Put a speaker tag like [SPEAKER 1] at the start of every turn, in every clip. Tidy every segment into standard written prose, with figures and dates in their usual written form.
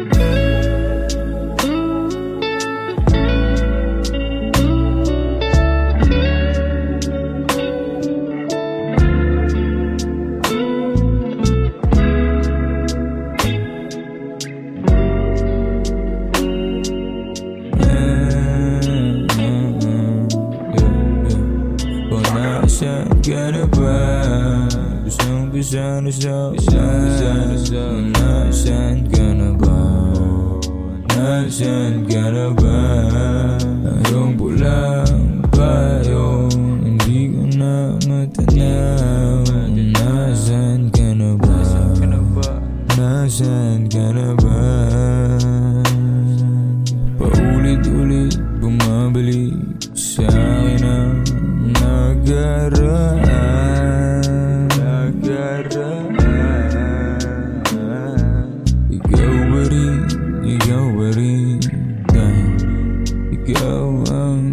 [SPEAKER 1] Gonna buy Saan gonna buy Yung pulang payong hindi ko na matanaw. Nasaan ka na ba? Nasaan ka na ba? Paulit-ulit bumabalik sa akin ang nagaraan. Ikaw ba rin dahil ikaw ang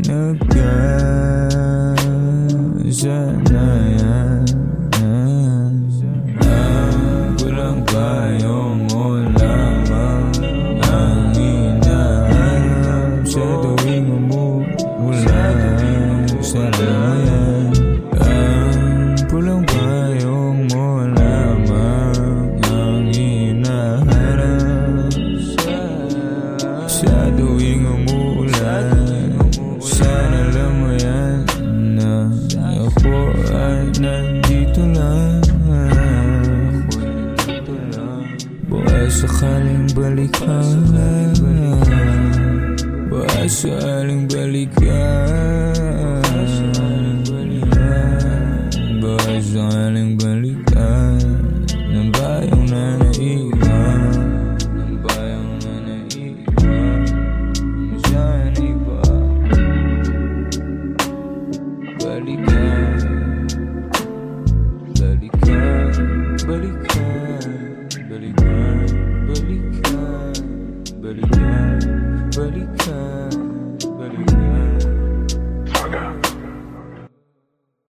[SPEAKER 1] nagkasanayan. Ang walang payong mo lamang ang hinahanap sa tuwing umumula sa lamayan. Ang pulang payong mo lamang ang hinahanap sa tuwing umuulan. Sana alam mo yan na ako ay nandito lang. Baka sakaling balikan, baka sakaling balikan, baka sakaling balikan ng bayang na naiwan. Balikan